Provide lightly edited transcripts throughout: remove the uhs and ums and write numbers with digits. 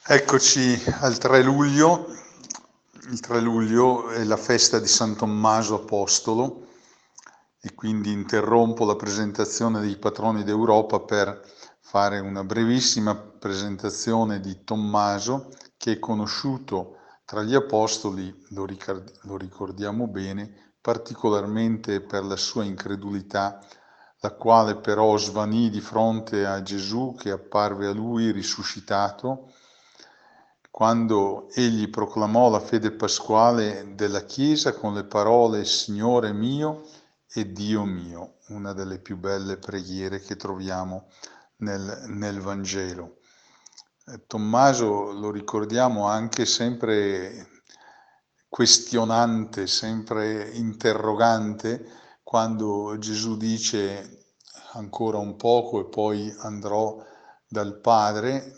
Eccoci al 3 luglio. Il 3 luglio è la festa di San Tommaso Apostolo e quindi interrompo la presentazione dei patroni d'Europa per fare una brevissima presentazione di Tommaso, che è conosciuto tra gli apostoli, lo ricordiamo bene, particolarmente per la sua incredulità, la quale però svanì di fronte a Gesù che apparve a lui risuscitato, quando egli proclamò la fede pasquale della Chiesa con le parole Signore mio e Dio mio, una delle più belle preghiere che troviamo nel Vangelo. Tommaso lo ricordiamo anche sempre questionante, sempre interrogante, quando Gesù dice ancora un poco e poi andrò dal Padre,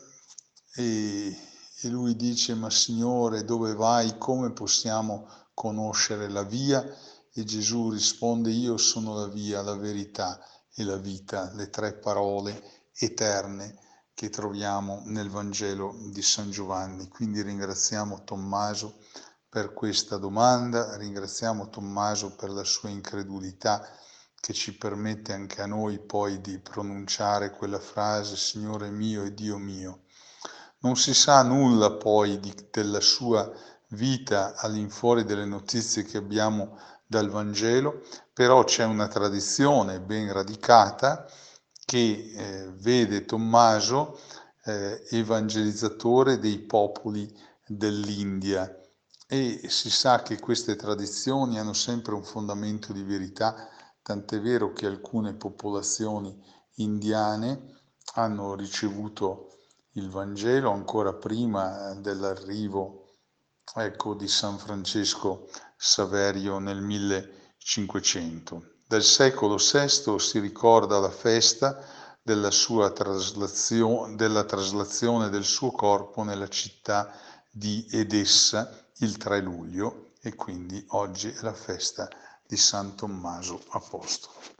e lui dice: ma Signore, dove vai? Come possiamo conoscere la via? E Gesù risponde: io sono la via, la verità e la vita, le tre parole eterne che troviamo nel Vangelo di San Giovanni. Quindi ringraziamo Tommaso per questa domanda, ringraziamo Tommaso per la sua incredulità che ci permette anche a noi poi di pronunciare quella frase Signore mio e Dio mio. Non si sa nulla poi della sua vita all'infuori delle notizie che abbiamo dal Vangelo, però c'è una tradizione ben radicata che vede Tommaso evangelizzatore dei popoli dell'India, e si sa che queste tradizioni hanno sempre un fondamento di verità, tant'è vero che alcune popolazioni indiane hanno ricevuto il Vangelo ancora prima dell'arrivo, ecco, di San Francesco Saverio nel 1500. Dal secolo VI si ricorda la festa della traslazione del suo corpo nella città di Edessa il 3 luglio, e quindi oggi è la festa di San Tommaso Apostolo.